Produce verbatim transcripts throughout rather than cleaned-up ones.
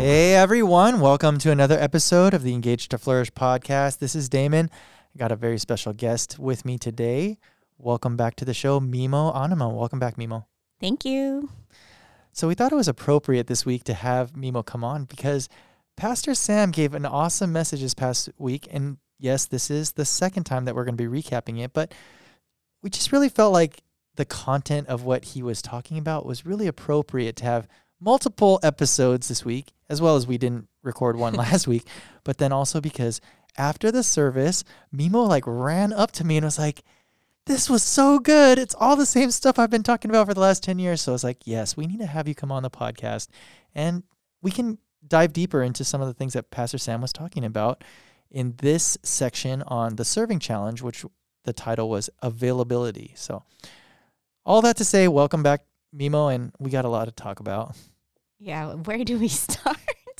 Hey everyone, welcome to another episode of the Engage to Flourish podcast. This is Damon. I got a very special guest with me today. Welcome back to the show, Mimo Anima. Welcome back, Mimo. Thank you. So we thought it was appropriate this week to have Mimo come on because Pastor Sam gave an awesome message this past week. And yes, this is the second time that we're going to be recapping it, but we just really felt like the content of what he was talking about was really appropriate to have multiple episodes this week, as well as we didn't record one last week, but then also because after the service, Mimo like ran up to me and was like, this was so good. It's all the same stuff I've been talking about for the last ten years. So I was like, yes, we need to have you come on the podcast and we can dive deeper into some of the things that Pastor Sam was talking about in this section on the serving challenge, which the title was availability. So all that to say, welcome back, Mimo, and we got a lot to talk about. Yeah, where do we start?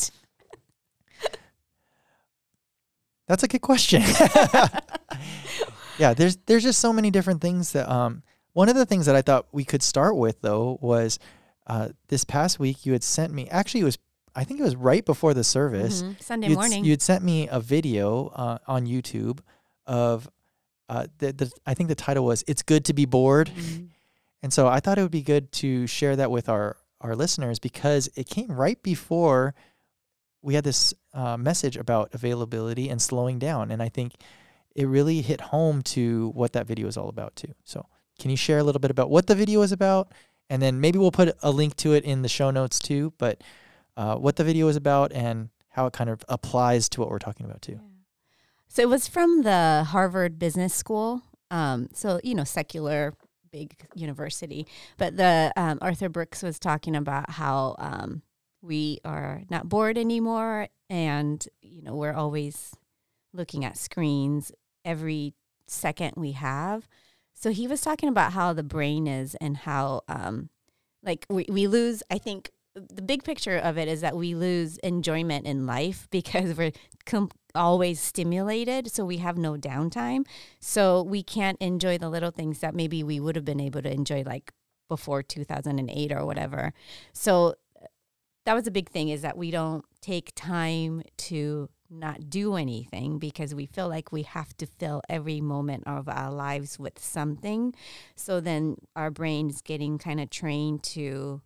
That's a good question. Yeah, there's there's just so many different things that um one of the things that I thought we could start with though was uh this past week you had sent me, actually it was I think it was right before the service. Mm-hmm. Sunday you'd, morning. You had sent me a video uh, on YouTube of uh the, the I think the title was It's Good to Be Bored. Mm-hmm. And so I thought it would be good to share that with our, our listeners because it came right before we had this uh, message about availability and slowing down. And I think it really hit home to what that video is all about too. So can you share a little bit about what the video is about? And then maybe we'll put a link to it in the show notes too, but uh, what the video is about and how it kind of applies to what we're talking about too. Yeah. So it was from the Harvard Business School. Um, so, you know, secular big university, but the um, Arthur Brooks was talking about how um, we are not bored anymore, and you know we're always looking at screens every second we have. So he was talking about how the brain is and how um, like we, we lose. I think the big picture of it is that we lose enjoyment in life because we're com- always stimulated, so we have no downtime. So we can't enjoy the little things that maybe we would have been able to enjoy like before two thousand eight or whatever. So that was a big thing, is that we don't take time to not do anything because we feel like we have to fill every moment of our lives with something. So then our brain is getting kind of trained to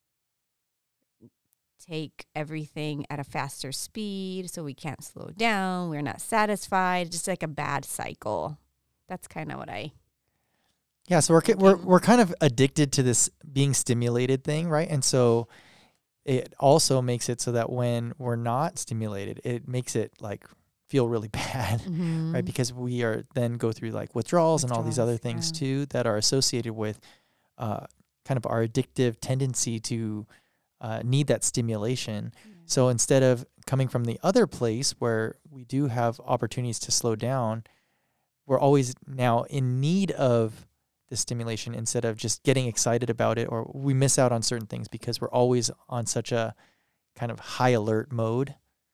take everything at a faster speed, so we can't slow down. We're not satisfied. Just like a bad cycle. That's kind of what I. Yeah, so we're we're we're kind of addicted to this being stimulated thing, right? And so it also makes it so that when we're not stimulated, it makes it like feel really bad, mm-hmm. right? Because we are then go through like withdrawals, withdrawals and all these other things yeah. too that are associated with uh, kind of our addictive tendency to Uh, need that stimulation. Yeah. So instead of coming from the other place where we do have opportunities to slow down, we're always now in need of the stimulation instead of just getting excited about it, or we miss out on certain things because we're always on such a kind of high alert mode.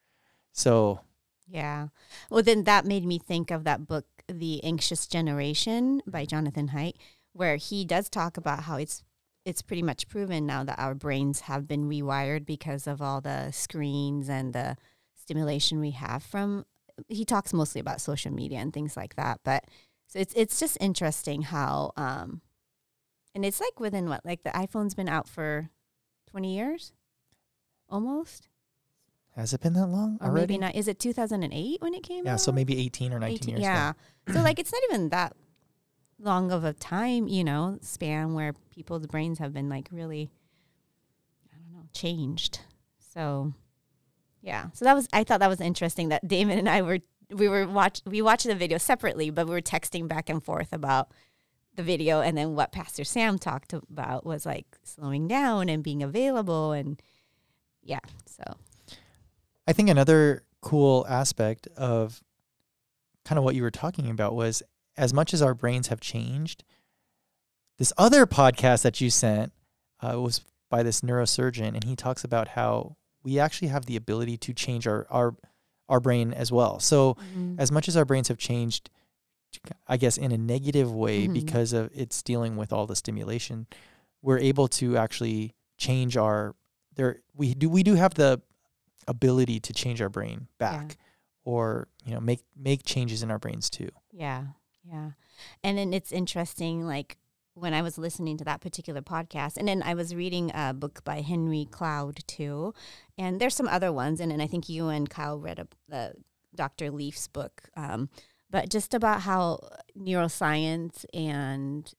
So yeah. Well, then that made me think of that book, The Anxious Generation by Jonathan Haidt, where he does talk about how it's it's pretty much proven now that our brains have been rewired because of all the screens and the stimulation we have from, he talks mostly about social media and things like that. But so it's, it's just interesting how, um, and it's like within what, like the iPhone's been out for twenty years almost. Has it been that long or already? Maybe not. Is it two thousand eight when it came yeah, out? Yeah. So maybe eighteen or nineteen eighteen, years. Yeah. So like, it's not even that long of a time, you know, span where people's brains have been like really, I don't know, changed. So, yeah. So that was, I thought that was interesting that Damon and I were, we were watch, we watched the video separately, but we were texting back and forth about the video. And then what Pastor Sam talked about was like slowing down and being available. And yeah, so. I think another cool aspect of kind of what you were talking about was, as much as our brains have changed, this other podcast that you sent uh, was by this neurosurgeon, and he talks about how we actually have the ability to change our our, our brain as well. So mm-hmm. as much as our brains have changed, I guess, in a negative way mm-hmm. because of it's dealing with all the stimulation, we're able to actually change our there. We do we do have the ability to change our brain back, Yeah. or you know make make changes in our brains too. Yeah. Yeah. And then it's interesting, like when I was listening to that particular podcast, and then I was reading a book by Henry Cloud too. And there's some other ones. And then I think you and Kyle read a, the Doctor Leaf's book, um, but just about how neuroscience and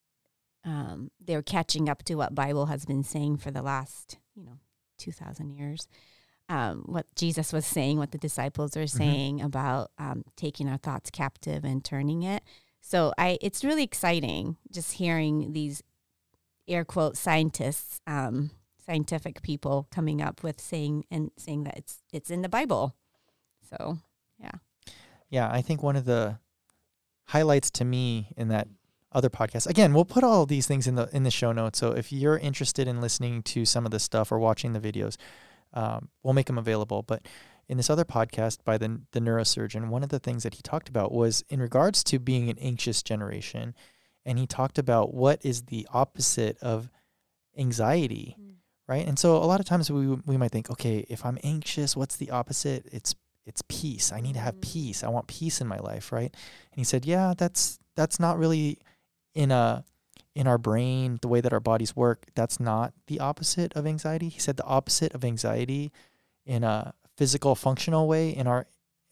um, they're catching up to what Bible has been saying for the last, you know, two thousand years. Um, what Jesus was saying, what the disciples are saying mm-hmm. about um, taking our thoughts captive and turning it. So I, it's really exciting just hearing these air quote scientists, um, scientific people coming up with saying and saying that it's it's in the Bible. So yeah, yeah. I think one of the highlights to me in that other podcast, again, we'll put all of these things in the in the show notes. So if you're interested in listening to some of this stuff or watching the videos, um, we'll make them available. But in this other podcast by the the neurosurgeon, one of the things that he talked about was in regards to being an anxious generation, and he talked about what is the opposite of anxiety, mm. right? And so a lot of times we we might think, okay, if I'm anxious, what's the opposite? It's it's peace. I need to have peace. I want peace in my life, right? And he said, yeah, that's that's not really in a in our brain, the way that our bodies work. That's not the opposite of anxiety. He said the opposite of anxiety in a physical, functional way in our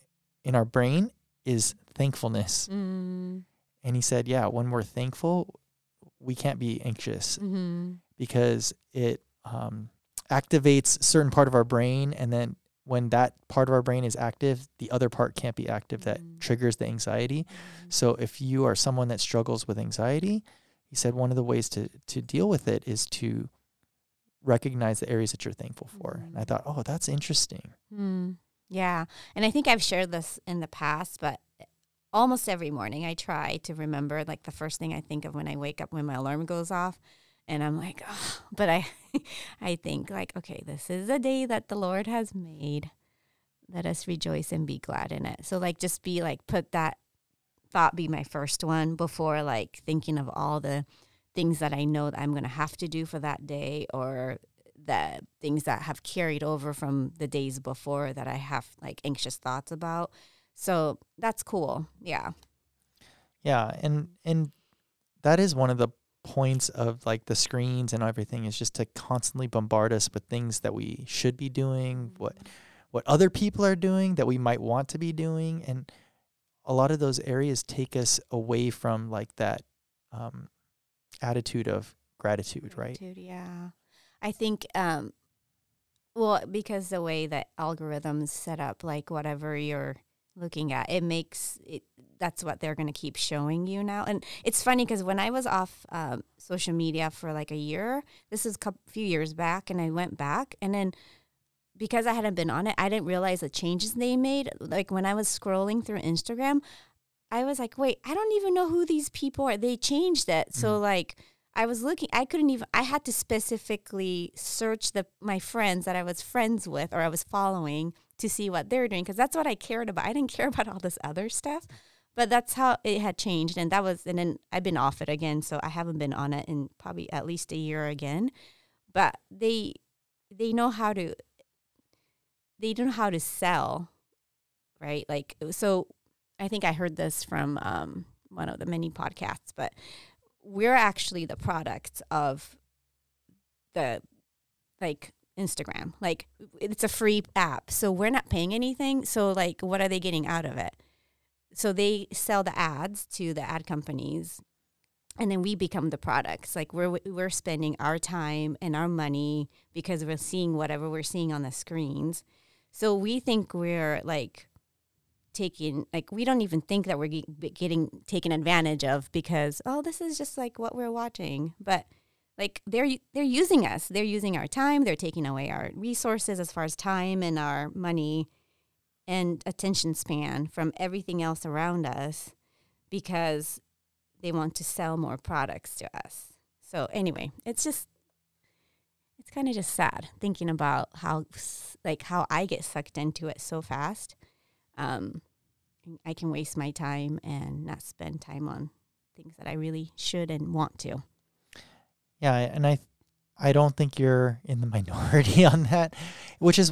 in our brain is thankfulness. Mm. And he said, yeah, when we're thankful, we can't be anxious mm-hmm. because it um, activates a certain part of our brain, and then when that part of our brain is active, the other part can't be active. That mm. triggers the anxiety. Mm. So if you are someone that struggles with anxiety, he said one of the ways to to deal with it is to recognize the areas that you're thankful for. Mm. And I thought, oh, that's interesting. Mm. Yeah. And I think I've shared this in the past, but almost every morning I try to remember, like the first thing I think of when I wake up, when my alarm goes off, and I'm like, oh, but I, I think like, okay, this is a day that the Lord has made. Let us rejoice and be glad in it. So like, just be like, put that thought be my first one before like thinking of all the things that I know that I'm going to have to do for that day, or the things that have carried over from the days before that I have like anxious thoughts about. So that's cool. Yeah. Yeah. And, and that is one of the points of like the screens and everything, is just to constantly bombard us with things that we should be doing, what, what other people are doing that we might want to be doing. And a lot of those areas take us away from like that, um, attitude of gratitude, gratitude, right? Yeah. I think, um, well, because the way that algorithms set up, like whatever you're looking at, it makes it, that's what they're going to keep showing you now. And it's funny because when I was off um, social media for like a year, this is a couple, few years back, and I went back, and then because I hadn't been on it, I didn't realize the changes they made. Like when I was scrolling through Instagram, I was like, wait, I don't even know who these people are. They changed it. Mm. So like I was looking, I couldn't even, I had to specifically search the my friends that I was friends with or I was following to see what they're doing, because that's what I cared about. I didn't care about all this other stuff, but that's how it had changed. And that was, and then I've been off it again, so I haven't been on it in probably at least a year again. But they they know how to, they know how to sell, right? Like, so I think I heard this from um, one of the many podcasts, but we're actually the products of the, like, Instagram. Like, it's a free app, so we're not paying anything. So, like, what are they getting out of it? So they sell the ads to the ad companies, and then we become the products. Like, we're we're spending our time and our money because we're seeing whatever we're seeing on the screens. So we think we're, like, taking, like, we don't even think that we're ge- getting taken advantage of because, oh, this is just, like, what we're watching. But like they're they're using us. They're using our time. They're taking away our resources as far as time and our money and attention span from everything else around us because they want to sell more products to us. So anyway, it's just, it's kind of just sad thinking about how, like, how I get sucked into it so fast. Um, I can waste my time and not spend time on things that I really should and want to. Yeah, and I I don't think you're in the minority on that, which is why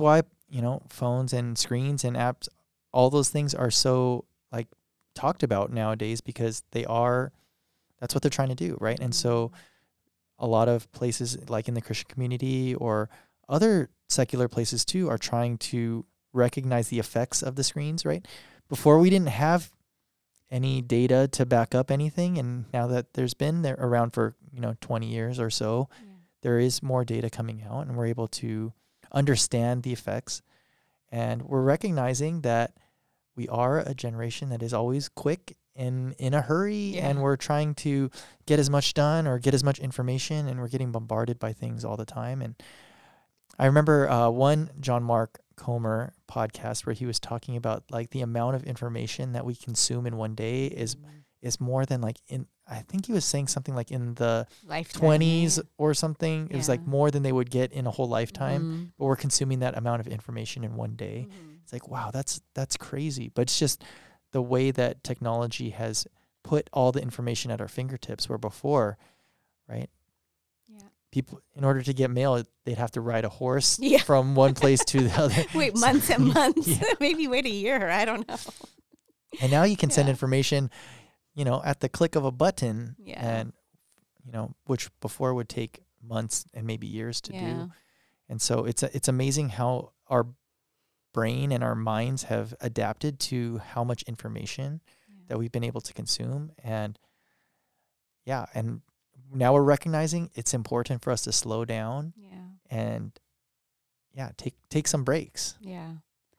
you know, phones and screens and apps, all those things are so like talked about nowadays because they are, that's what they're trying to do, right? And so a lot of places like in the Christian community or other secular places too are trying to recognize the effects of the screens, right? Before we didn't have any data to back up anything, and now that there's been there around for, you know, twenty years or so, yeah. there is more data coming out and we're able to understand the effects. And we're recognizing that we are a generation that is always quick and in a hurry, yeah. and we're trying to get as much done or get as much information, and we're getting bombarded by things all the time. And I remember uh, one John Mark Comer podcast where he was talking about like the amount of information that we consume in one day is mm-hmm. is more than like in, I think he was saying something like in the lifetime, twenties yeah. or something. It yeah. was like more than they would get in a whole lifetime, mm-hmm. but we're consuming that amount of information in one day. Mm-hmm. It's like, wow, that's, that's crazy. But it's just the way that technology has put all the information at our fingertips, where before, right? Yeah. People, in order to get mail, they'd have to ride a horse yeah. from one place to the other. Wait, months and months. Yeah. Maybe wait a year. I don't know. And now you can yeah. send information, you know, at the click of a button, yeah. and, you know, which before would take months and maybe years to yeah. do. And so it's a, it's amazing how our brain and our minds have adapted to how much information yeah. that we've been able to consume. And yeah, and now we're recognizing it's important for us to slow down yeah. and yeah, take, take some breaks. Yeah.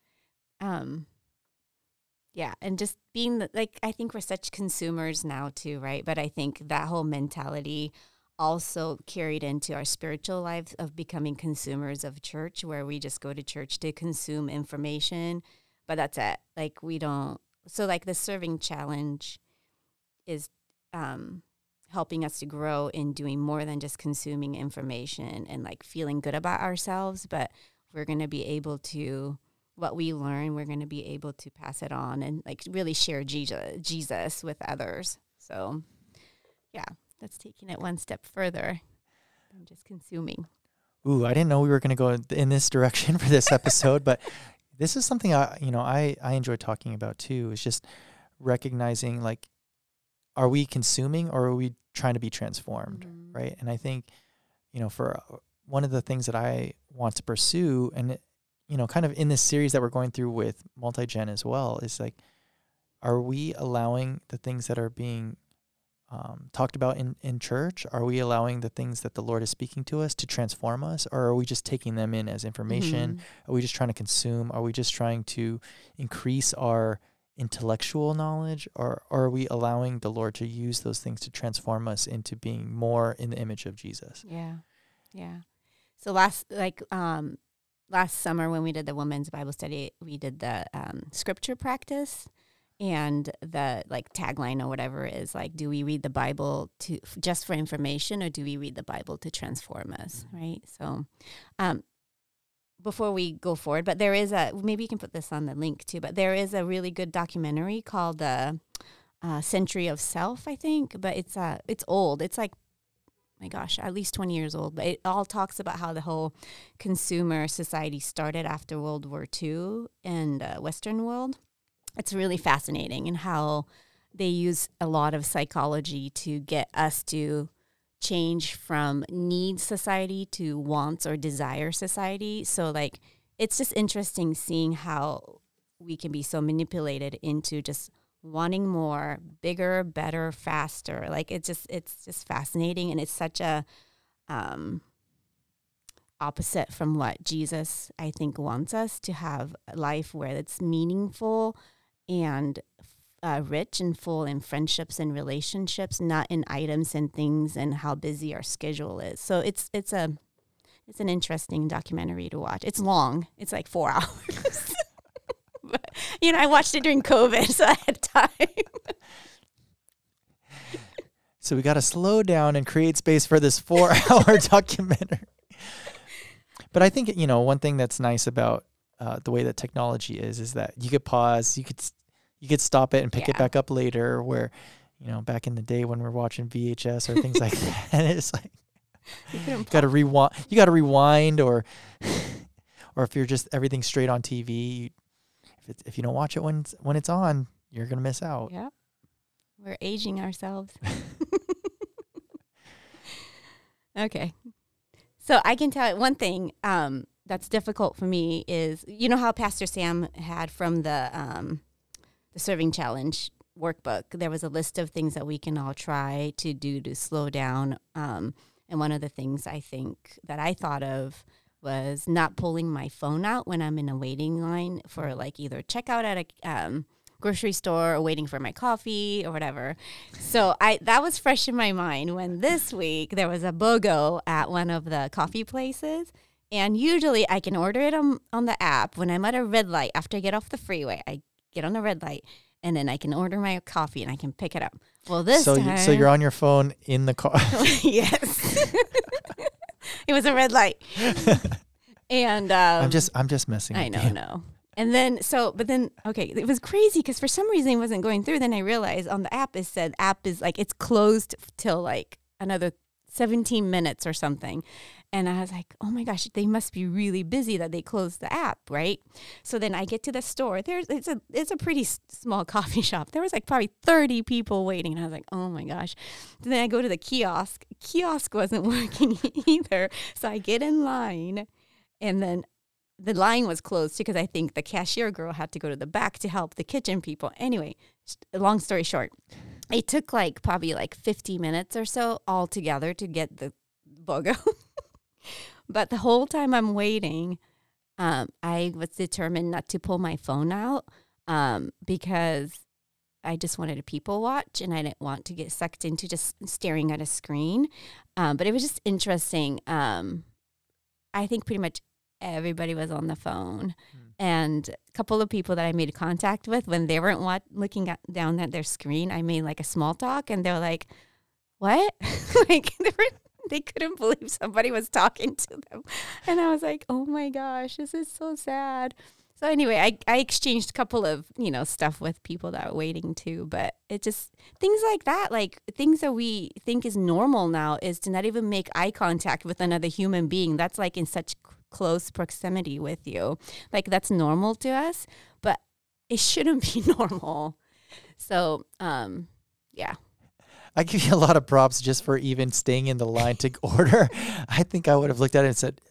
Um, Yeah, and just being the, like, I think we're such consumers now too, right? But I think that whole mentality also carried into our spiritual lives of becoming consumers of church, where we just go to church to consume information, but that's it. Like, we don't, so like the serving challenge is um, helping us to grow in doing more than just consuming information and like feeling good about ourselves, but we're going to be able to, what we learn, we're going to be able to pass it on and like really share Jesus, Jesus with others. So yeah, that's taking it one step further than just consuming. Ooh, I didn't know we were going to go in this direction for this episode, but this is something I, you know, I, I enjoy talking about too, is just recognizing, like, are we consuming or are we trying to be transformed? Mm-hmm. Right. And I think, you know, for one of the things that I want to pursue, and it, you know, kind of in this series that we're going through with Multi-Gen as well, is like, are we allowing the things that are being um, talked about in, in church? Are we allowing the things that the Lord is speaking to us to transform us? Or are we just taking them in as information? Mm-hmm. Are we just trying to consume? Are we just trying to increase our intellectual knowledge? Or, or are we allowing the Lord to use those things to transform us into being more in the image of Jesus? Yeah. Yeah. So last, like, um, last summer when we did the women's Bible study, we did the um, scripture practice, and the like tagline or whatever is like, do we read the Bible to just for information, or do we read the Bible to transform us? Mm-hmm. Right. So um, before we go forward, but there is a, maybe you can put this on the link too, but there is a really good documentary called the uh, uh, Century of Self, I think, but it's uh, it's old. It's like, my gosh, at least twenty years old. But it all talks about how the whole consumer society started after World War Two in the Western world. It's really fascinating, and how they use a lot of psychology to get us to change from need society to wants or desire society. So, like, it's just interesting seeing how we can be so manipulated into just wanting more, bigger, better, faster. Like, it's just, it's just fascinating. And it's such a um, opposite from what Jesus, I think, wants us to have a life where it's meaningful and uh, rich and full in friendships and relationships, not in items and things and how busy our schedule is. So it's, it's a, it's an interesting documentary to watch. It's long. It's like four hours. But, you know, I watched it during COVID, so I had time. So we got to slow down and create space for this four-hour documentary. But I think, you know, one thing that's nice about uh, the way that technology is, is that you could pause, you could you could stop it and pick yeah. it back up later. Where, you know, back in the day when we're watching V H S or things like that, it's like you got to rewind. You got to rewind or. or if you're just everything straight on T V, you, if it's, if you don't watch it when it's, when it's on, you're going to miss out. Yep. We're aging ourselves. Okay. So I can tell you one thing um, that's difficult for me is, you know how Pastor Sam had from the um, the Serving Challenge workbook, there was a list of things that we can all try to do to slow down. Um, and one of the things I think that I thought of was not pulling my phone out when I'm in a waiting line for like either checkout at a um, grocery store or waiting for my coffee or whatever. So I that was fresh in my mind when this week there was a BOGO at one of the coffee places. And usually I can order it on, on the app when I'm at a red light. After I get off the freeway, I get on the red light and then I can order my coffee and I can pick it up. Well, this so time... You, so you're on your phone in the car. Yes. It was a red light. And um, I'm just I'm just messing with I know, you. no. And then, so, but then, okay, it was crazy because for some reason it wasn't going through. Then I realized on the app, it said app is like, it's closed till like another seventeen minutes or something. And I was like, oh my gosh, they must be really busy that they closed the app, right? So then I get to the store. There's it's a it's a pretty s- small coffee shop. There was like probably thirty people waiting. And I was like, oh my gosh. Then I go to the kiosk. Kiosk wasn't working either. So I get in line and then the line was closed because I think the cashier girl had to go to the back to help the kitchen people. Anyway, long story short, it took like probably like fifty minutes or so altogether to get the BOGO. But the whole time I'm waiting, um, I was determined not to pull my phone out um, because I just wanted to people watch and I didn't want to get sucked into just staring at a screen. Um, but it was just interesting. Um, I think pretty much everybody was on the phone. Mm. And a couple of people that I made contact with, when they weren't wat- looking at, down at their screen, I made like a small talk and they were like, what? Like they were, they couldn't believe somebody was talking to them. And I was like, oh my gosh, this is so sad. So anyway, I, I exchanged a couple of, you know, stuff with people that were waiting too, but it just, things like that, like things that we think is normal now is to not even make eye contact with another human being. That's like in such close proximity with you. Like that's normal to us, but it shouldn't be normal. So, um, yeah. I give you a lot of props just for even staying in the line to order. I think I would have looked at it and said,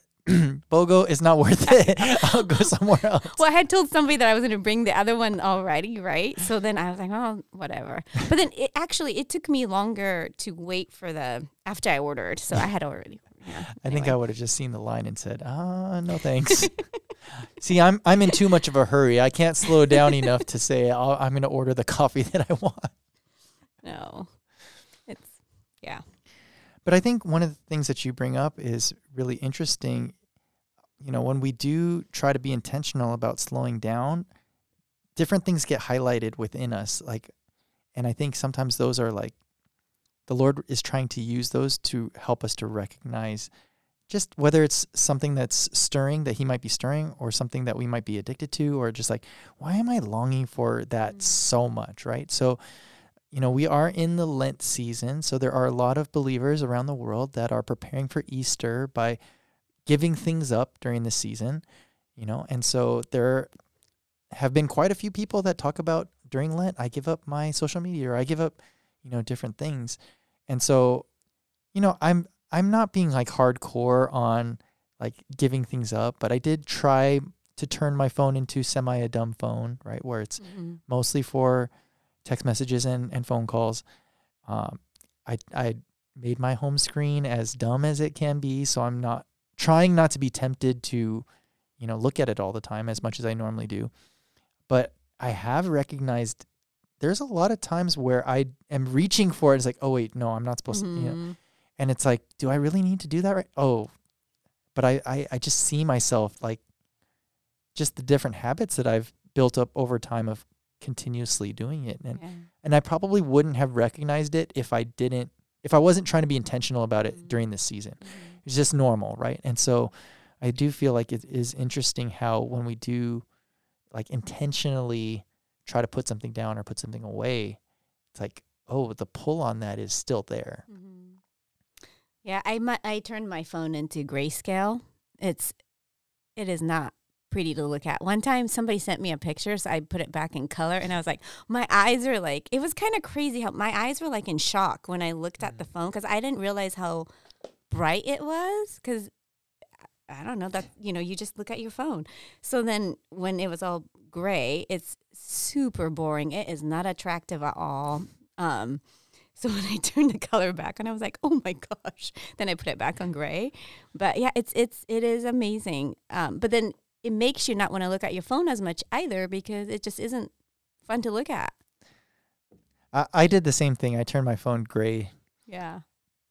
BOGO is not worth it. I'll go somewhere else. Well, I had told somebody that I was going to bring the other one already, right? So then I was like, oh, whatever. But then it actually, it took me longer to wait for the, after I ordered. So I had already. Yeah, I anyway. think I would have just seen the line and said, ah, no thanks. See, I'm I'm in too much of a hurry. I can't slow down enough to say I'll, I'm going to order the coffee that I want. No, it's, yeah. But I think one of the things that you bring up is really interesting. You know, when we do try to be intentional about slowing down, different things get highlighted within us. Like, and I think sometimes those are like, the Lord is trying to use those to help us to recognize just whether it's something that's stirring, that he might be stirring, or something that we might be addicted to, or just like, why am I longing for that mm. so much, right? So, you know, we are in the Lent season, so there are a lot of believers around the world that are preparing for Easter by giving things up during the season, you know, and so there have been quite a few people that talk about during Lent, I give up my social media, or I give up, you know, different things. And so, you know, I'm I'm not being like hardcore on like giving things up, but I did try to turn my phone into semi a dumb phone, right, where it's mm-hmm. mostly for text messages and, and phone calls. Um, I I made my home screen as dumb as it can be, so I'm not trying not to be tempted to, you know, look at it all the time as much as I normally do. But I have recognized there's a lot of times where I am reaching for it. It's like, oh wait, no, I'm not supposed mm-hmm. to, you know. And it's like, do I really need to do that right? Oh, but I, I, I just see myself like just the different habits that I've built up over time of continuously doing it. And yeah. and I probably wouldn't have recognized it if I didn't, if I wasn't trying to be intentional about it mm-hmm. during this season. Mm-hmm. It's just normal, right? And so I do feel like it is interesting how when we do like intentionally try to put something down or put something away, it's like, oh, the pull on that is still there. Mm-hmm. Yeah, I I turned my phone into grayscale. It's it is not pretty to look at. One time somebody sent me a picture, so I put it back in color, and I was like, my eyes are like, it was kind of crazy how my eyes were like in shock when I looked at the phone, because I didn't realize how bright it was, because I don't know, that, you know, you just look at your phone. So then when it was all gray, it's super boring. It is not attractive at all. Um, so when I turned the color back on, I was like, oh my gosh. Then I put it back on gray. But yeah, it's, it's, it is amazing. Um, but then it makes you not want to look at your phone as much either, because it just isn't fun to look at. I, I did the same thing. I turned my phone gray. Yeah.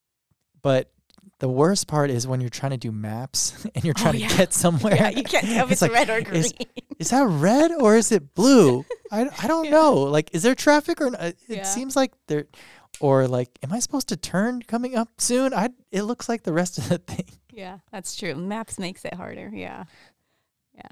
But the worst part is when you're trying to do maps and you're trying oh, yeah. to get somewhere. Yeah, you can't tell if it's, it's like, red or green. Is, is that red or is it blue? I, I don't yeah. know. Like, is there traffic or not? It yeah. seems like there, or like, am I supposed to turn coming up soon? I. It looks like the rest of the thing. Yeah, that's true. Maps makes it harder. Yeah. Yeah.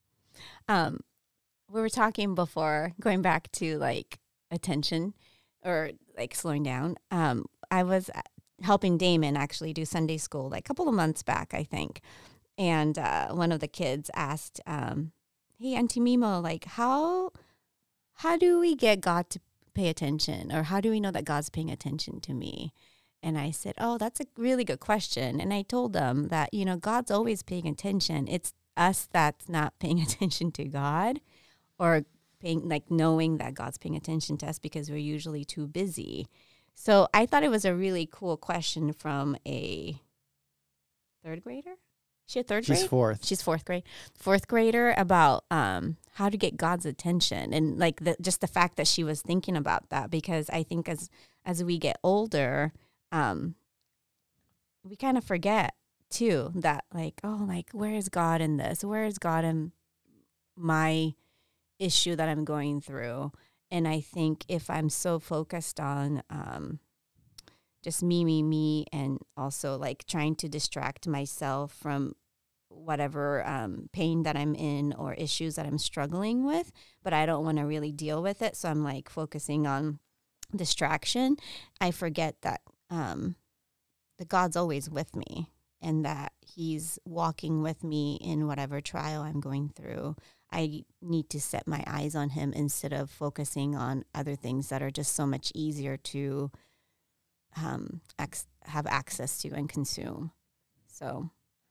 Um, we were talking before, going back to like attention or like slowing down. Um, I was helping Damon actually do Sunday school like a couple of months back, I think. And uh, one of the kids asked, um, hey, Auntie Mimo, like how, how do we get God to pay attention? Or how do we know that God's paying attention to me? And I said, oh, that's a really good question. And I told them that, you know, God's always paying attention. It's us that's not paying attention to God, or paying, like knowing that God's paying attention to us because we're usually too busy. So I thought it was a really cool question from a third grader. She a third grade? She's fourth. She's fourth grade. Fourth grader about um, how to get God's attention. And like the, just the fact that she was thinking about that, because I think as as we get older, um, we kind of forget too that like, oh, like where is God in this? Where is God in my issue that I'm going through? And I think if I'm so focused on um, just me, me, me, and also like trying to distract myself from whatever um, pain that I'm in or issues that I'm struggling with, but I don't want to really deal with it. So I'm like focusing on distraction. I forget that um, that God's always with me and that he's walking with me in whatever trial I'm going through. I need to set my eyes on him instead of focusing on other things that are just so much easier to um, ac- have access to and consume. So,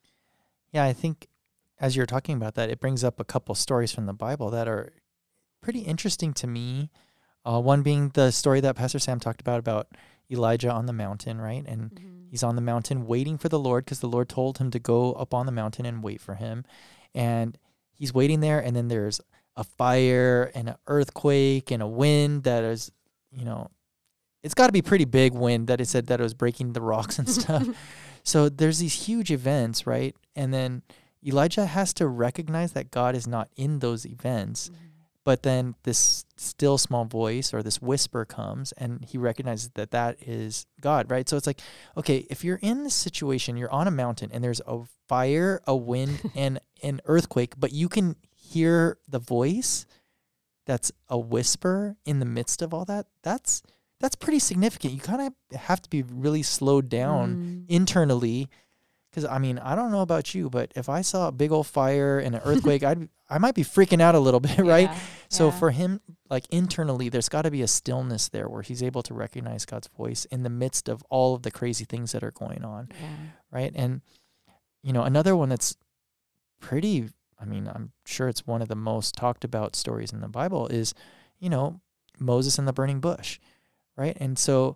yeah, I think as you're talking about that, it brings up a couple stories from the Bible that are pretty interesting to me. Uh, one being the story that Pastor Sam talked about, about Elijah on the mountain, right? And mm-hmm. he's on the mountain waiting for the Lord because the Lord told him to go up on the mountain and wait for him. And he's waiting there, and then there's a fire and an earthquake and a wind that is, you know, it's got to be pretty big wind that it said that it was breaking the rocks and stuff. So there's these huge events, right? And then Elijah has to recognize that God is not in those events. Mm-hmm. But then this still small voice or this whisper comes, and he recognizes that that is God, right? So it's like, okay, if you're in this situation, you're on a mountain, and there's a fire, a wind, and an earthquake, but you can hear the voice that's a whisper in the midst of all that, that's that's pretty significant. You kind of have to be really slowed down mm. internally. Because, I mean, I don't know about you, but if I saw a big old fire and an earthquake, I'd I might be freaking out a little bit, right? Yeah, so yeah. for him, like internally, there's got to be a stillness there where he's able to recognize God's voice in the midst of all of the crazy things that are going on, yeah. right? And, you know, another one that's pretty, I mean, I'm sure it's one of the most talked about stories in the Bible is, you know, Moses and the burning bush, right? And so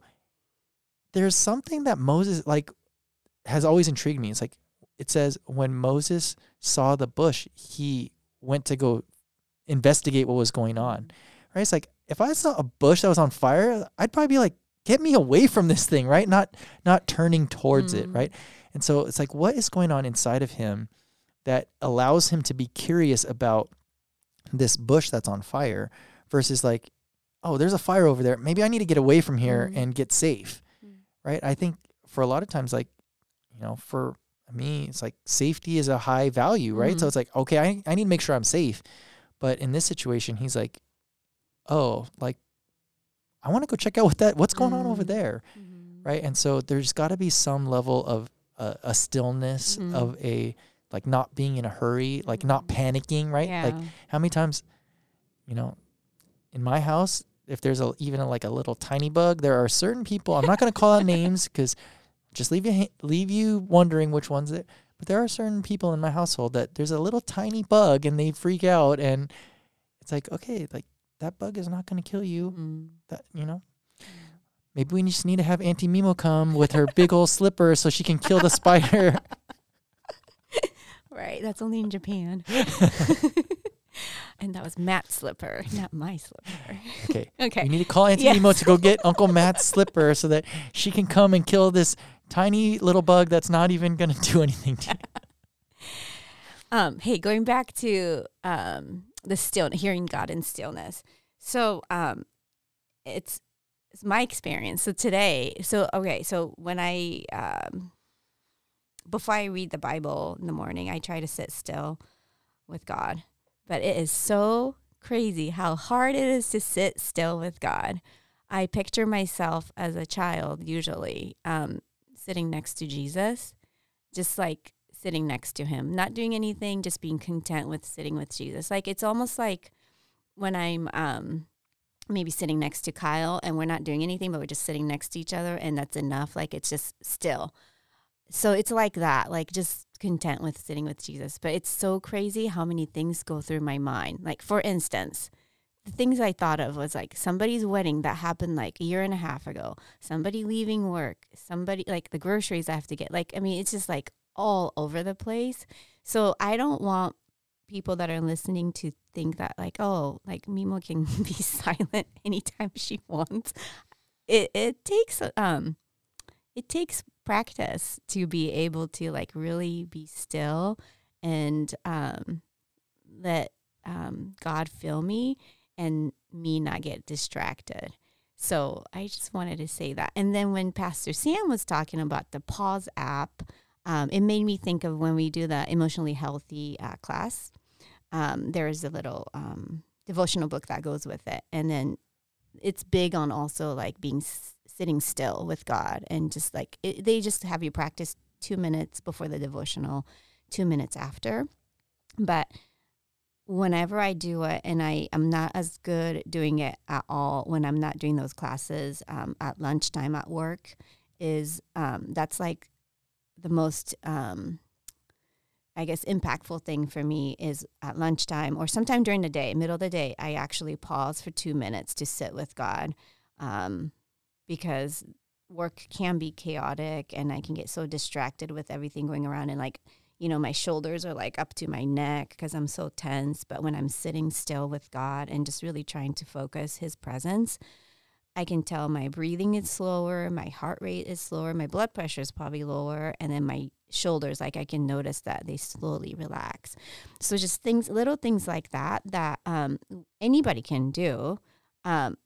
there's something that Moses, like, has always intrigued me. It's like, it says when Moses saw the bush, he went to go investigate what was going on, right? It's like, if I saw a bush that was on fire, I'd probably be like, get me away from this thing, right? Not, not turning towards mm. it, right? And so it's like, what is going on inside of him that allows him to be curious about this bush that's on fire versus like, oh, there's a fire over there. Maybe I need to get away from here mm. and get safe, mm. right? I think for a lot of times, like, you know, for me, it's like safety is a high value, right? Mm-hmm. So it's like, okay, I, I need to make sure I'm safe. But in this situation, he's like, oh, like, I want to go check out what that, what's going mm-hmm. on over there, mm-hmm. right? And so there's got to be some level of uh, a stillness mm-hmm. of a, like not being in a hurry, like not panicking, right? Yeah. Like how many times, you know, in my house, if there's a, even a, like a little tiny bug, there are certain people, I'm not going to call out names because just leave you, leave you wondering which ones it, but there are certain people in my household that there's a little tiny bug and they freak out, and it's like, okay, like that bug is not going to kill you. Mm. That, you know, maybe we just need to have Auntie Mimo come with her big old slipper so she can kill the spider. Right. That's only in Japan. And that was Matt's slipper, not my slipper. Okay. Okay. We need to call Auntie Yes. Mimo to go get Uncle Matt's slipper so that she can come and kill this tiny little bug that's not even going to do anything to you. Um, hey, going back to um, the still hearing God in stillness. So um, it's it's my experience. So today, so okay, so when I um, before I read the Bible in the morning, I try to sit still with God. But it is so crazy how hard it is to sit still with God. I picture myself as a child, usually um, sitting next to Jesus, just like sitting next to him, not doing anything, just being content with sitting with Jesus. Like it's almost like when I'm um, maybe sitting next to Kyle and we're not doing anything, but we're just sitting next to each other, and that's enough. Like it's just still. So it's like that, like just content with sitting with Jesus. But it's so crazy how many things go through my mind. Like, for instance, the things I thought of was like somebody's wedding that happened like a year and a half ago, somebody leaving work, somebody like the groceries I have to get. Like, I mean, it's just like all over the place. So I don't want people that are listening to think that like, oh, like Mimo can be silent anytime she wants. It it takes um it takes practice to be able to like really be still and um let um God fill me and me not get distracted. So I just wanted to say that. And then when Pastor Sam was talking about the Pause app, um, it made me think of when we do the emotionally healthy uh, class. Um, there's a little um, devotional book that goes with it. And then it's big on also like being s- sitting still with God, and just like it, they just have you practice two minutes before the devotional, two minutes after. But whenever I do it, and I am not as good at doing it at all when I'm not doing those classes um, at lunchtime at work, is um, that's like the most, um, I guess, impactful thing for me is at lunchtime or sometime during the day, middle of the day, I actually pause for two minutes to sit with God um, because work can be chaotic and I can get so distracted with everything going around, and like, you know, my shoulders are like up to my neck because I'm so tense. But when I'm sitting still with God and just really trying to focus his presence, I can tell my breathing is slower, my heart rate is slower, my blood pressure is probably lower, and then my shoulders, like I can notice that they slowly relax. So just things, little things like that, that um, anybody can do. Um,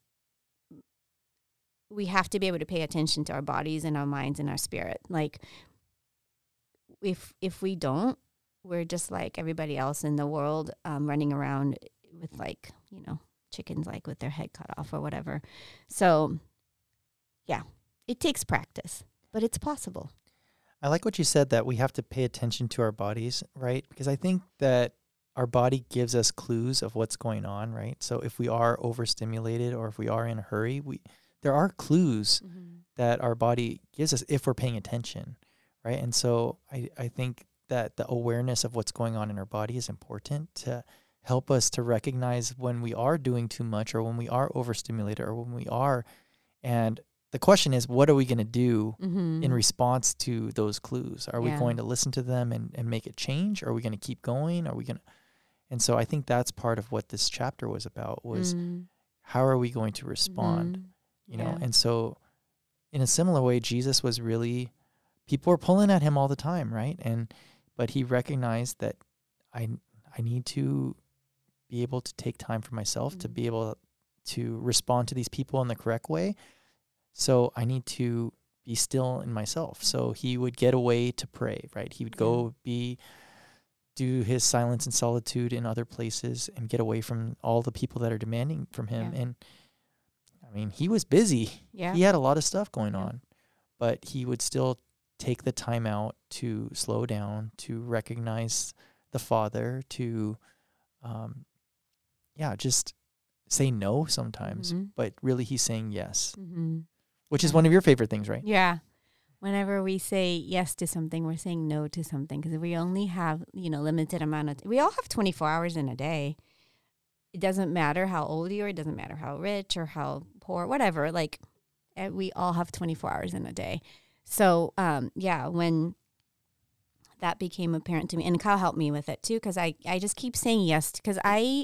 we have to be able to pay attention to our bodies and our minds and our spirit. Like, if if we don't, we're just like everybody else in the world, um, running around with like, you know, chickens like with their head cut off or whatever. So, yeah, it takes practice, but it's possible. I like what you said, that we have to pay attention to our bodies, right? Because I think that our body gives us clues of what's going on, right? So if we are overstimulated or if we are in a hurry, we there are clues Mm-hmm. that our body gives us if we're paying attention, right? And so I, I think that the awareness of what's going on in our body is important to help us to recognize when we are doing too much or when we are overstimulated or when we are. And the question is, what are we going to do Mm-hmm. in response to those clues? Are we Yeah. going to listen to them and, and make a change? Are we going to keep going? Are we going to? And so I think that's part of what this chapter was about, was Mm-hmm. how are we going to respond? Mm-hmm. You know, Yeah. and so in a similar way, Jesus was really, people were pulling at him all the time, right? And but he recognized that I I need to be able to take time for myself, Mm-hmm. to be able to respond to these people in the correct way. So I need to be still in myself. So he would get away to pray, right? He would go be do his silence and solitude in other places and get away from all the people that are demanding from him. Yeah. And I mean, he was busy. Yeah. He had a lot of stuff going Yeah. on, but he would still take the time out to slow down, to recognize the Father, to, um, yeah, just say no sometimes, Mm-hmm. but really he's saying yes, Mm-hmm. which is one of your favorite things, right? Yeah. Whenever we say yes to something, we're saying no to something because we only have, you know, limited amount of, t- we all have twenty-four hours in a day. It doesn't matter how old you are. It doesn't matter how rich or how poor, whatever. Like eh, we all have twenty-four hours in a day. So, um, yeah, when that became apparent to me, and Kyle helped me with it too, because I, I just keep saying yes because I,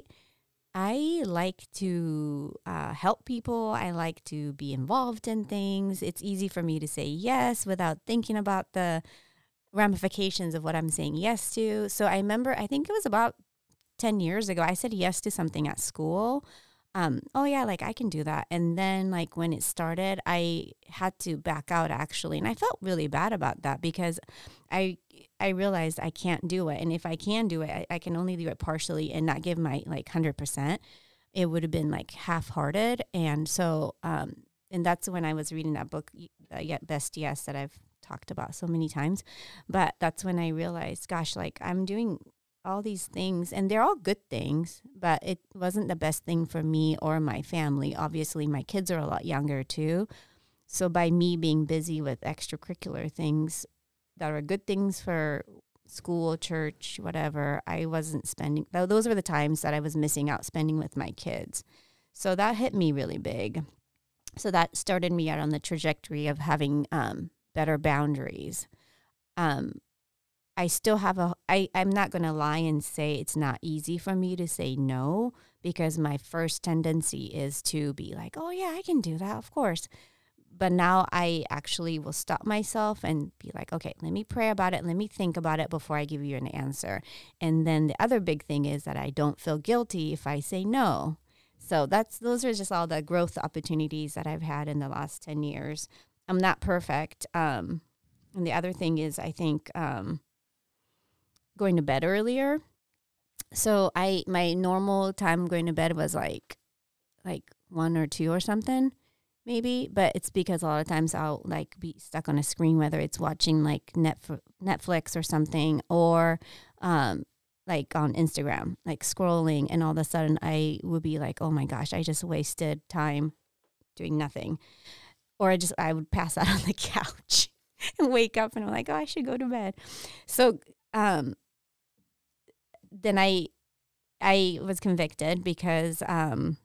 I like to uh, help people. I like to be involved in things. It's easy for me to say yes without thinking about the ramifications of what I'm saying yes to. So I remember, I think it was about ten years ago, I said yes to something at school. Um, oh, yeah, like I can do that. And then like when it started, I had to back out actually. And I felt really bad about that because I I realized I can't do it. And if I can do it, I, I can only do it partially and not give my like one hundred percent. It would have been like half-hearted. And so, um, and that's when I was reading that book, uh, Yet Best Yes, that I've talked about so many times. But that's when I realized, gosh, like I'm doing all these things and they're all good things, but it wasn't the best thing for me or my family. Obviously, my kids are a lot younger too. So by me being busy with extracurricular things that are good things for school, church, whatever, I wasn't spending, those were the times that I was missing out spending with my kids. So that hit me really big. So that started me out on the trajectory of having um, better boundaries. Um, I still have a, I, I'm not going to lie and say it's not easy for me to say no because my first tendency is to be like, oh yeah, I can do that, of course. But now I actually will stop myself and be like, okay, let me pray about it. Let me think about it before I give you an answer. And then the other big thing is that I don't feel guilty if I say no. So that's, those are just all the growth opportunities that I've had in the last ten years. I'm not perfect. Um, and the other thing is I think, um, going to bed earlier. So I my normal time going to bed was like like one or two or something, maybe. But it's because a lot of times I'll like be stuck on a screen, whether it's watching like Netf- Netflix or something, or um, like on Instagram, like scrolling, and all of a sudden I would be like, oh my gosh, I just wasted time doing nothing, or I just I would pass out on the couch and wake up and I'm like, oh, I should go to bed. So um. Then I, I was convicted because um,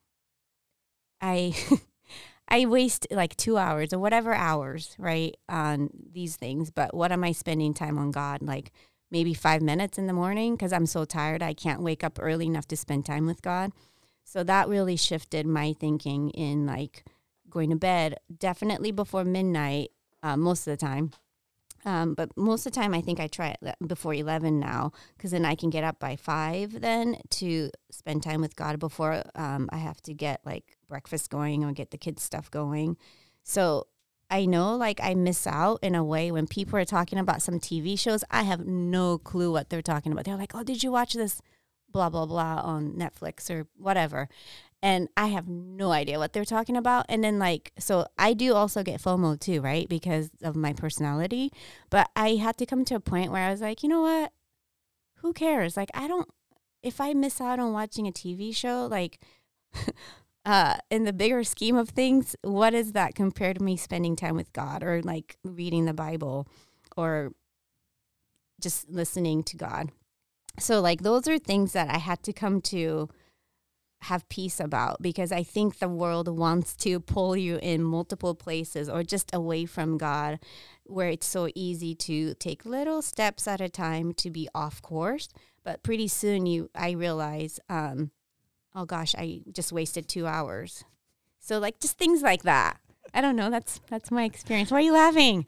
I, I waste like two hours or whatever hours, right, on these things. But what am I spending time on God? Like maybe five minutes in the morning because I'm so tired. I can't wake up early enough to spend time with God. So that really shifted my thinking in like going to bed definitely before midnight uh, most of the time. Um, but most of the time, I think I try it before eleven now because then I can get up by five then to spend time with God before um, I have to get like breakfast going or get the kids' stuff going. So I know like I miss out in a way when people are talking about some T V shows. I have no clue what they're talking about. They're like, oh, did you watch this blah, blah, blah on Netflix or whatever? And I have no idea what they're talking about. And then like, so I do also get FOMO too, right? Because of my personality. But I had to come to a point where I was like, you know what? Who cares? Like, I don't, if I miss out on watching a T V show, like uh, in the bigger scheme of things, what is that compared to me spending time with God or like reading the Bible or just listening to God? So like, those are things that I had to come to have peace about because I think the world wants to pull you in multiple places or just away from God where it's so easy to take little steps at a time to be off course. But pretty soon you, I realize, um, oh gosh, I just wasted two hours. So like just things like that. I don't know. That's, that's my experience. Why are you laughing?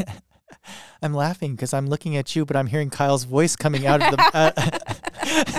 I'm laughing because I'm looking at you, but I'm hearing Kyle's voice coming out of the... Uh,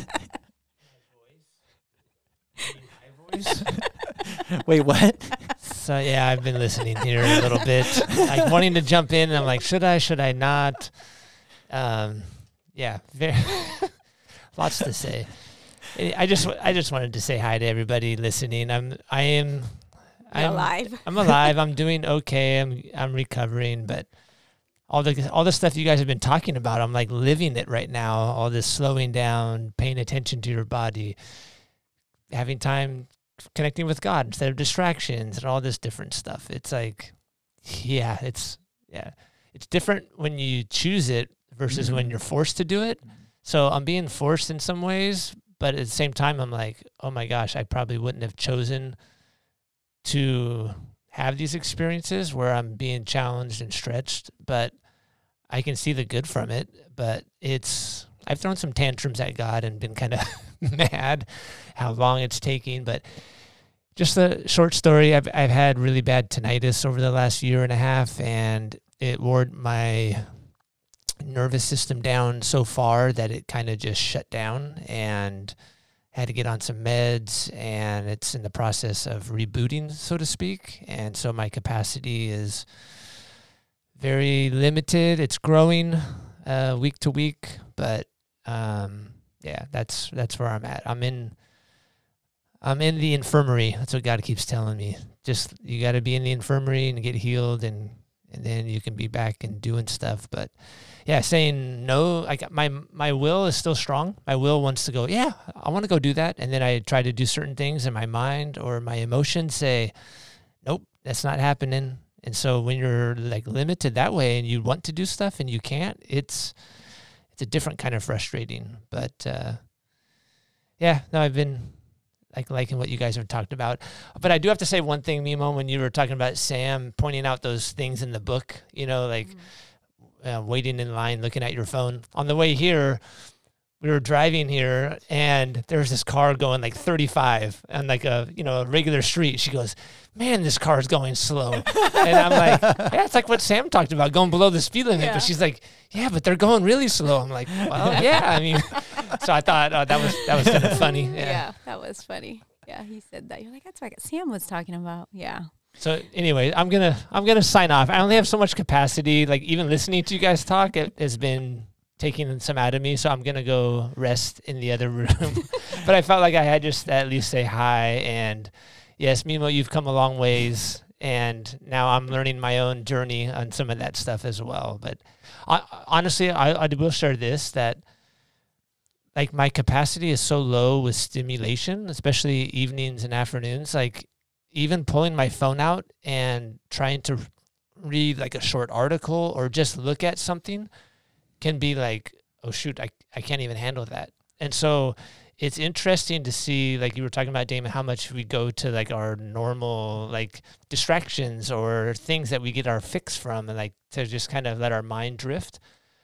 Wait, what? So yeah, I've been listening here a little bit, like wanting to jump in, and I'm like, should I? Should I not? Um, yeah, very lots to say. I just, I just wanted to say hi to everybody listening. I'm, I am, You're I'm alive. I'm alive. I'm doing okay. I'm, I'm recovering, but all the all the stuff you guys have been talking about, I'm like living it right now. All this slowing down, paying attention to your body, having time connecting with God instead of distractions and all this different stuff. It's like, yeah, it's yeah, it's different when you choose it versus mm-hmm. when you're forced to do it. So I'm being forced in some ways, but at the same time, I'm like, oh my gosh, I probably wouldn't have chosen to have these experiences where I'm being challenged and stretched, but I can see the good from it. But it's, I've thrown some tantrums at God and been kind of mad how long it's taking. But just a short story, I've I've had really bad tinnitus over the last year and a half, and it wore my nervous system down so far that it kind of just shut down, and had to get on some meds, and it's in the process of rebooting, so to speak. And so my capacity is very limited. It's growing uh, week to week, but um, yeah, that's that's where I'm at. I'm in I'm in the infirmary. That's what God keeps telling me. Just you got to be in the infirmary and get healed, and and then you can be back and doing stuff. But yeah, saying no, I got my my will is still strong. My will wants to go, yeah, I want to go do that. And then I try to do certain things, and my mind or my emotions say, nope, that's not happening. And so when you're like limited that way and you want to do stuff and you can't, it's it's a different kind of frustrating. But uh, yeah, no, I've been like liking what you guys have talked about. But I do have to say one thing, Mimo, when you were talking about Sam pointing out those things in the book, you know, like mm-hmm. uh, waiting in line, looking at your phone. On the way here, we were driving here, and there was this car going like thirty-five on like a, you know, a regular street. She goes, man, this car is going slow. And I'm like, yeah, it's like what Sam talked about, going below the speed limit. Yeah. But she's like, yeah, but they're going really slow. I'm like, well, yeah. I mean, so I thought oh, that was that was kind of funny. Yeah. yeah, that was funny. Yeah, he said that. You're like, that's what Sam was talking about. Yeah. So anyway, I'm gonna I'm gonna sign off. I only have so much capacity. Like even listening to you guys talk, it has been taking some out of me. So I'm gonna go rest in the other room. But I felt like I had just at least say hi. And yes, Mimo, you've come a long ways, and now I'm learning my own journey on some of that stuff as well. But I, honestly, I, I will share this, that like my capacity is so low with stimulation, especially evenings and afternoons. Like even pulling my phone out and trying to read like a short article or just look at something can be like, oh shoot, I, I can't even handle that. And so it's interesting to see, like you were talking about, Damon, how much we go to like our normal like distractions or things that we get our fix from, and like to just kind of let our mind drift.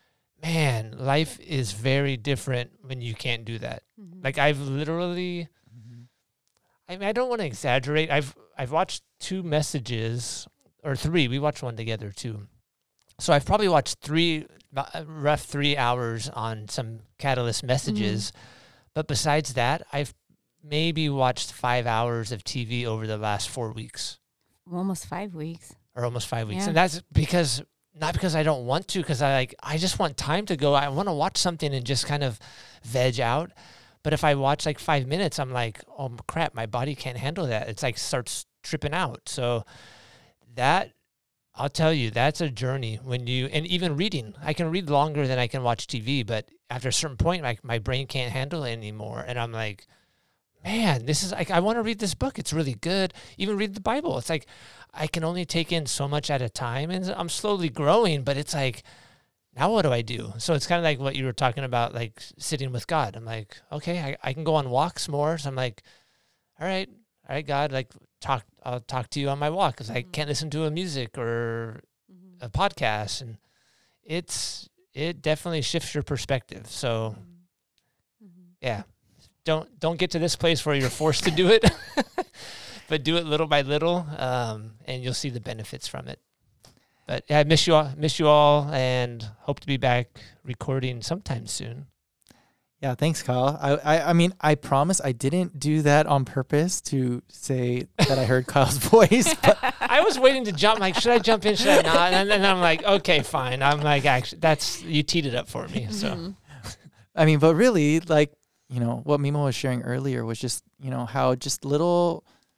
Man, life is very different when you can't do that. Mm-hmm. Like I've literally, mm-hmm. I mean, I don't want to exaggerate. I've I've watched two messages or three. We watched one together too. So I've probably watched three, rough three hours on some Catalyst messages. Mm-hmm. But besides that, I've maybe watched five hours of T V over the last four weeks. Almost five weeks. Or almost five weeks. Yeah. And that's because, not because I don't want to, because I like I just want time to go. I want to watch something and just kind of veg out. But if I watch like five minutes, I'm like, oh crap, my body can't handle that. It's like starts tripping out. So that, I'll tell you, that's a journey when you, and even reading, I can read longer than I can watch T V, but after a certain point, my, my brain can't handle it anymore. And I'm like, man, this is like, I want to read this book. It's really good. Even read the Bible. It's like, I can only take in so much at a time, and I'm slowly growing, but it's like, now what do I do? So it's kind of like what you were talking about, like sitting with God. I'm like, okay, I, I can go on walks more. So I'm like, all right, all right, God, like talk, I'll talk to you on my walk, because I can't listen to a music or mm-hmm. a podcast. And it's, it definitely shifts your perspective. So mm-hmm. yeah, don't, don't get to this place where you're forced to do it, but do it little by little. Um, and you'll see the benefits from it. But yeah, I miss you all, miss you all, and hope to be back recording sometime soon. Yeah, thanks, Kyle. I, I, I mean, I promise I didn't do that on purpose to say that I heard Kyle's voice. But I was waiting to jump. Like, should I jump in? Should I not? And then I'm like, okay, fine. I'm like, actually, that's you teed it up for me. So, mm-hmm. I mean, but really, like, you know, what Mimo was sharing earlier was just, you know, how just little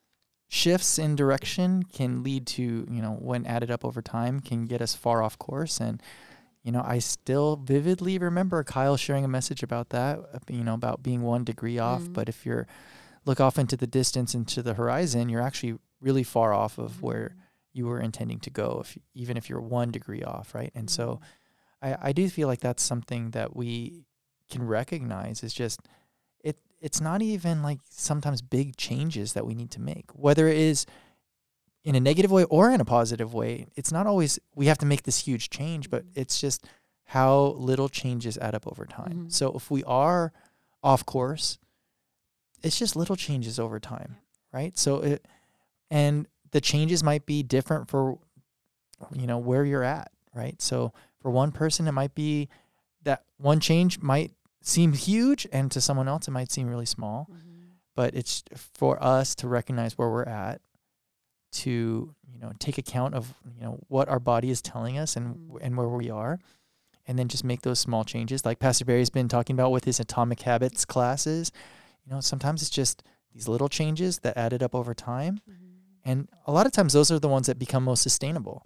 shifts in direction can lead to, you know, when added up over time, can get us far off course. And, you know, I still vividly remember Kyle sharing a message about that, you know, about being one degree off. Mm. But if you're look off into the distance, into the horizon, you're actually really far off of Mm. where you were intending to go, if even if you're one degree off, right? And so Mm. I, I do feel like that's something that we can recognize is just it it's not even like sometimes big changes that we need to make, whether it is in a negative way or in a positive way. It's not always we have to make this huge change, but it's just how little changes add up over time. Mhm. So if we are off course, it's just little changes over time, right? So it and the changes might be different for, you know, where you're at, right? So for one person, it might be that one change might seem huge, and to someone else, it might seem really small. Mhm. But it's for us to recognize where we're at, to, you know, take account of, you know, what our body is telling us and Mm. and where we are, and then just make those small changes. Like Pastor Barry's been talking about with his Atomic Habits classes. You know, sometimes it's just these little changes that added up over time. Mhm. And a lot of times those are the ones that become most sustainable.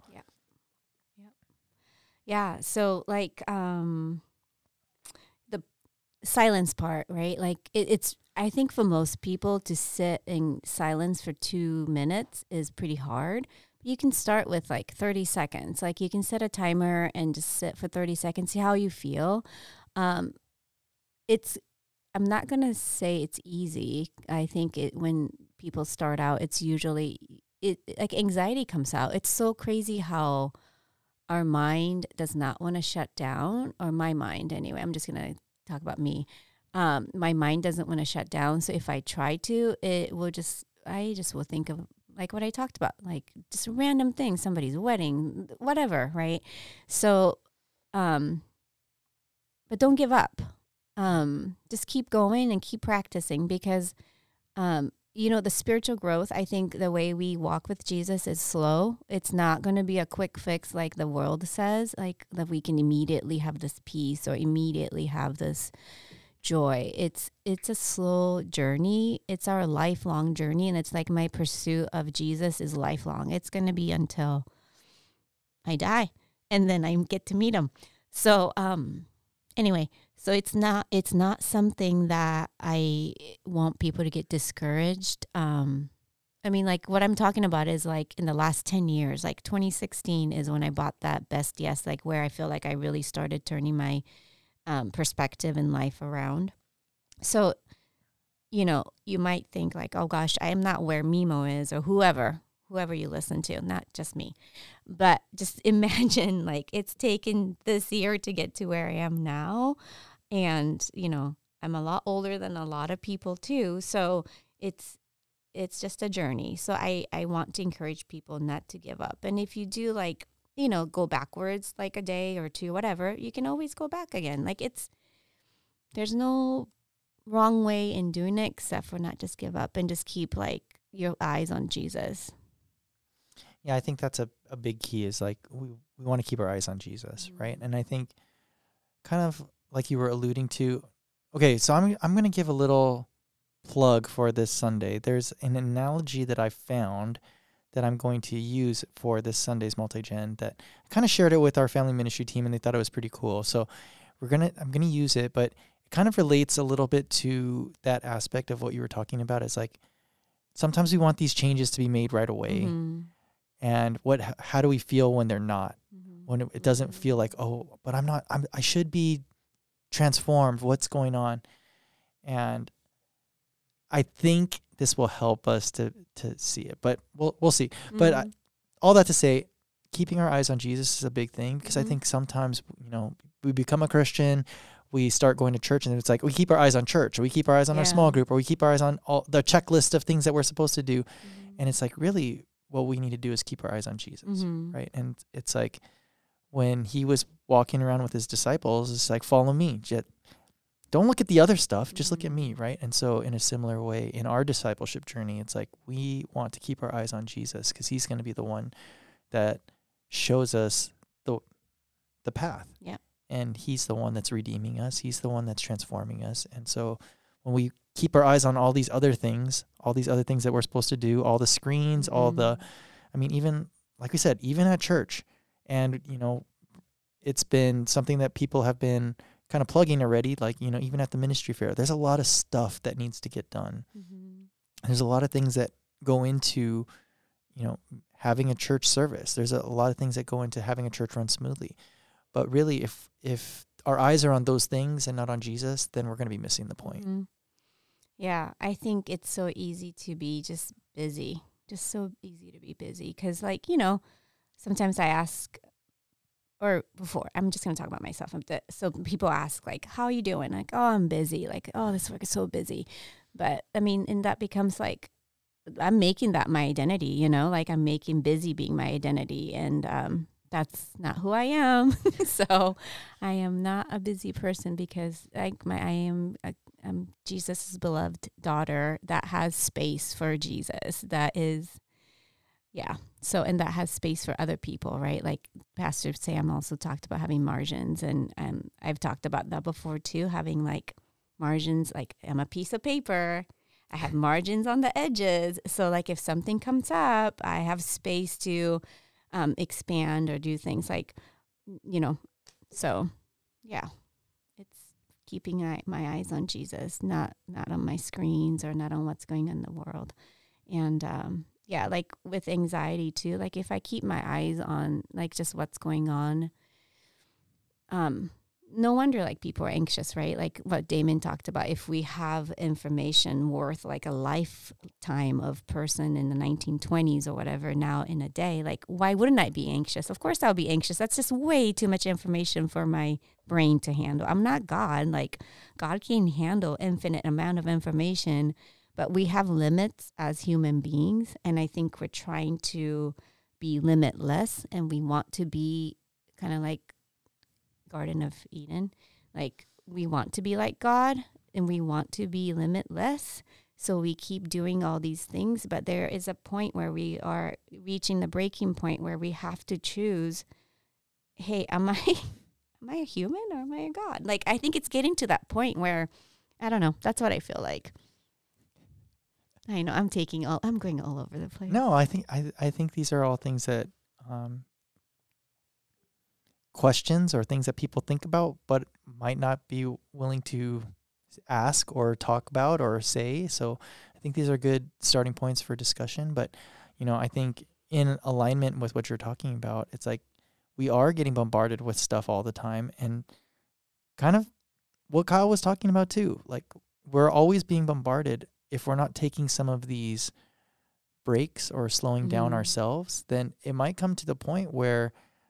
Yeah. So like um the silence part, right? Like it, it's I think for most people to sit in silence for two minutes is pretty hard. You can start with like thirty seconds. Like you can set a timer and just sit for thirty seconds, see how you feel. Um it's I'm not going to say it's easy. I think it when people start out, it's usually it like anxiety comes out. It's so crazy how our mind does not want to shut down, or my mind anyway. I'm just going to talk about me. Um, my mind doesn't want to shut down. So if I try to, it will just, I just will think of like what I talked about, like just random things, somebody's wedding, whatever, right? So, um, but don't give up. Um, just keep going and keep practicing because, um, you know, the spiritual growth, I think the way we walk with Jesus is slow. It's not going to be a quick fix like the world says, like that we can immediately have this peace or immediately have this joy. It's it's a slow journey. It's our lifelong journey. And it's like my pursuit of Jesus is lifelong. It's going to be until I die and then I get to meet him. So, um, anyway, so it's not it's not something that I want people to get discouraged. Um, I mean, like what I'm talking about is like in the last ten years, like twenty sixteen is when I bought that Best Yes, like where I feel like I really started turning my um, perspective in life around. So, you know, you might think like, oh gosh, I am not where Mimo is or whoever, whoever you listen to, not just me. But just imagine like it's taken this year to get to where I am now. And, you know, I'm a lot older than a lot of people too. So it's it's just a journey. So I, I want to encourage people not to give up. And if you do like, you know, go backwards like a day or two, whatever, you can always go back again. Like it's, there's no wrong way in doing it except for not just give up and just keep like your eyes on Jesus. Yeah, I think that's a, a big key is like we, we want to keep our eyes on Jesus, Mm-hmm. right? And I think kind of like you were alluding to, okay, so I'm I'm going to give a little plug for this Sunday. There's an analogy that I found that I'm going to use for this Sunday's multi-gen that I kind of shared it with our family ministry team and they thought it was pretty cool. So we're going to I'm going to use it, but it kind of relates a little bit to that aspect of what you were talking about. Is like sometimes we want these changes to be made right away. Mm-hmm. And what how do we feel when they're not? Mm-hmm. When it, it doesn't feel like, oh, but I'm not I'm I should be transformed. What's going on? And I think this will help us to to see it, but we'll we'll see. Mm-hmm. But I, all that to say, keeping our eyes on Jesus is a big thing because Mm-hmm. I think sometimes, you know, we become a Christian, we start going to church, and it's like we keep our eyes on church, or we keep our eyes on our Yeah. small group, or we keep our eyes on all the checklist of things that we're supposed to do, Mm-hmm. and it's like really what we need to do is keep our eyes on Jesus, Mm-hmm. right? And it's like when he was walking around with his disciples, it's like follow me. Just don't look at the other stuff, just look at me, right? And so in a similar way, in our discipleship journey, it's like we want to keep our eyes on Jesus because he's going to be the one that shows us the the path. Yeah. And he's the one that's redeeming us. He's the one that's transforming us. And so when we keep our eyes on all these other things, all these other things that we're supposed to do, all the screens, all the, I mean, even, like we said, even at church. And, you know, it's been something that people have been kind of plugging already, like, you know, even at the ministry fair, there's a lot of stuff that needs to get done. Mm-hmm. There's a lot of things that go into, you know, having a church service. There's a, a lot of things that go into having a church run smoothly. But really, if if our eyes are on those things and not on Jesus, then we're going to be missing the point. Mm-hmm. Yeah, I think it's so easy to be just busy, just so easy to be busy. Because, like, you know, sometimes I ask, or before, I'm just going to talk about myself. So people ask, like, how are you doing? Like, oh, I'm busy. Like, oh, this work is so busy. But, I mean, and that becomes, like, I'm making that my identity, you know? Like, I'm making busy being my identity. And um, that's not who I am. So I am not a busy person because, like, my I am a I'm Jesus' beloved daughter that has space for Jesus. That is, yeah. So, and that has space for other people, right? Like Pastor Sam also talked about having margins. And um, I've talked about that before too, having like margins, like I'm a piece of paper. I have margins on the edges. So like if something comes up, I have space to um, expand or do things like, you know, so yeah. Keeping eye, my eyes on Jesus, not not on my screens or not on what's going on in the world. And um, yeah, like with anxiety too, like if I keep my eyes on like just what's going on, um, no wonder like people are anxious, right? Like what Damon talked about, if we have information worth like a lifetime of person in the nineteen twenties or whatever now in a day, like why wouldn't I be anxious? Of course I'll be anxious. That's just way too much information for my brain to handle. I'm not God. Like God can handle infinite amount of information, but we have limits as human beings. And I think we're trying to be limitless and we want to be kind of like Garden of Eden. Like we want to be like God and we want to be limitless. So we keep doing all these things, but there is a point where we are reaching the breaking point where we have to choose, hey, am I am I a human or am I a God? Like I think it's getting to that point where I don't know, that's what I feel like. I know I'm taking all I'm going all over the place. No, I think I I think these are all things that um questions or things that people think about but might not be willing to ask or talk about or say. So I think these are good starting points for discussion. But, you know, I think in alignment with what you're talking about, it's like we are getting bombarded with stuff all the time. And kind of what Kyle was talking about too, like we're always being bombarded. If we're not taking some of these breaks or slowing mm-hmm. down ourselves, then it might come to the point where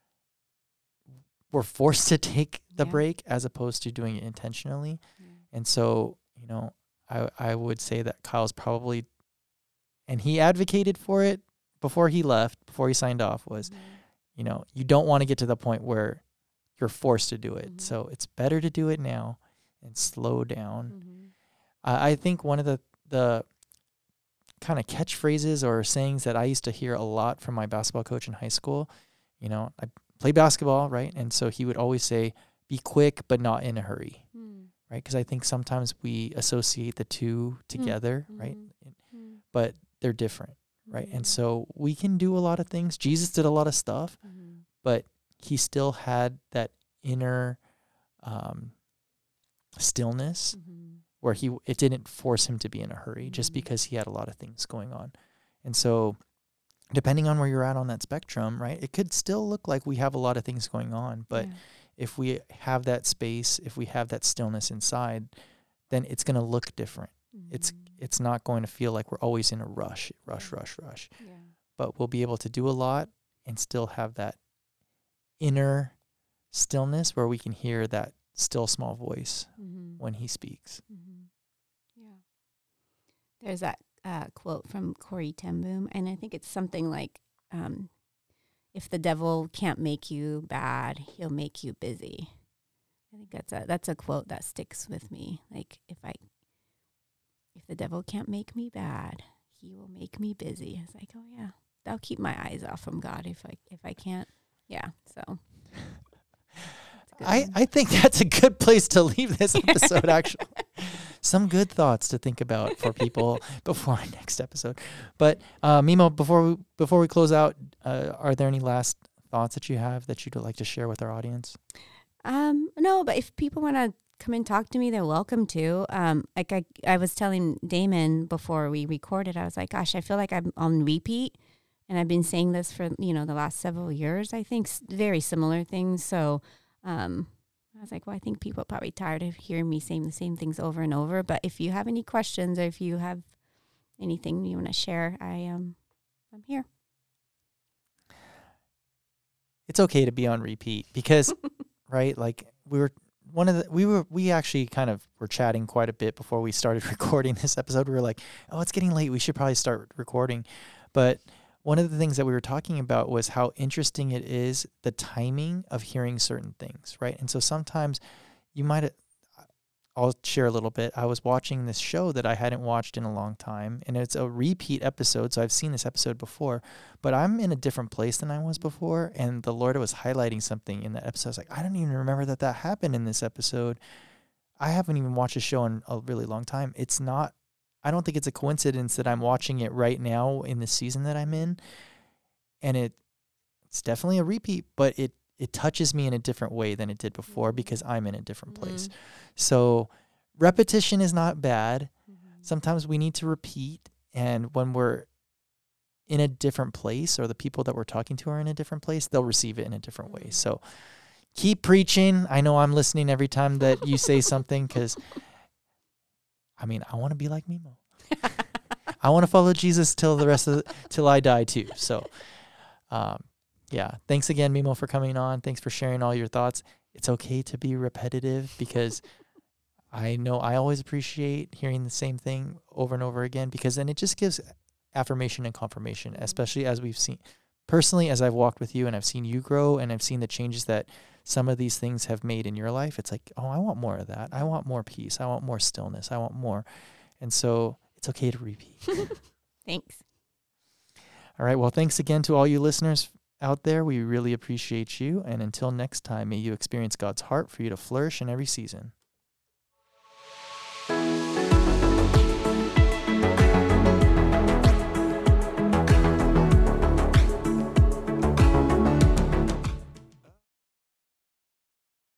we're forced to take the yeah. break as opposed to doing it intentionally. Yeah. And so, you know, I I would say that Kyle's probably, and he advocated for it before he left, before he signed off, was, mm-hmm. you know, you don't want to get to the point where you're forced to do it. Mm-hmm. So it's better to do it now and slow down. Mm-hmm. Uh, I think one of the, the kind of catchphrases or sayings that I used to hear a lot from my basketball coach in high school, you know, I play basketball, right? And so he would always say, be quick, but not in a hurry, mm. right? Because I think sometimes we associate the two together, mm. right? Mm. But they're different, right? Mm. And so we can do a lot of things. Jesus did a lot of stuff, mm. but he still had that inner um, stillness mm-hmm. where he it didn't force him to be in a hurry mm. just because he had a lot of things going on. And so depending on where you're at on that spectrum, right, it could still look like we have a lot of things going on. But yeah. if we have that space, if we have that stillness inside, then it's going to look different. Mm-hmm. It's it's not going to feel like we're always in a rush, rush, yeah. rush, rush. Yeah. But we'll be able to do a lot and still have that inner stillness where we can hear that still small voice mm-hmm. when he speaks. Mm-hmm. Yeah. There's that Uh, quote from Corrie ten Boom, and I think it's something like, um, "If the devil can't make you bad, he'll make you busy." I think that's a that's a quote that sticks with me. Like if I, if the devil can't make me bad, he will make me busy. It's like, oh yeah, that'll keep my eyes off from God if I if I can't. Yeah, so. I, I think that's a good place to leave this episode, actually. some good thoughts to think about for people before our next episode. But uh, Mimo, before we, before we close out, uh, are there any last thoughts that you have that you'd like to share with our audience? Um, no, but if people want to come and talk to me, they're welcome to. Um, like I, I was telling Damon before we recorded, I was like, gosh, I feel like I'm on repeat. And I've been saying this for, you know, the last several years, I think, s- very similar things. So um, I was like, well, I think people are probably tired of hearing me saying the same things over and over. But if you have any questions or if you have anything you want to share, I um, I'm here. It's okay to be on repeat because, right, like we were one of the, we were, we actually kind of were chatting quite a bit before we started recording this episode. We were like, oh, it's getting late. We should probably start recording. But one of the things that we were talking about was how interesting it is, the timing of hearing certain things, right? And so sometimes you might, I'll share a little bit. I was watching this show that I hadn't watched in a long time, and it's a repeat episode, so I've seen this episode before, but I'm in a different place than I was before, and the Lord was highlighting something in that episode. I was like, I don't even remember that that happened in this episode. I haven't even watched a show in a really long time. It's not, I don't think it's a coincidence that I'm watching it right now in the season that I'm in. And it it's definitely a repeat, but it, it touches me in a different way than it did before because I'm in a different Mm-hmm. place. So repetition is not bad. Mm-hmm. Sometimes we need to repeat. And when we're in a different place or the people that we're talking to are in a different place, they'll receive it in a different way. So keep preaching. I know I'm listening every time that you say something because I mean, I want to be like Mimo. I want to follow Jesus till the rest of the, till I die too. So, um, yeah. Thanks again, Mimo, for coming on. Thanks for sharing all your thoughts. It's okay to be repetitive because I know I always appreciate hearing the same thing over and over again because then it just gives affirmation and confirmation, especially as we've seen personally, as I've walked with you and I've seen you grow and I've seen the changes that some of these things have made in your life. It's like, oh, I want more of that. I want more peace. I want more stillness. I want more. And so it's okay to repeat. Thanks. All right. Well, thanks again to all you listeners out there. We really appreciate you. And until next time, may you experience God's heart for you to flourish in every season.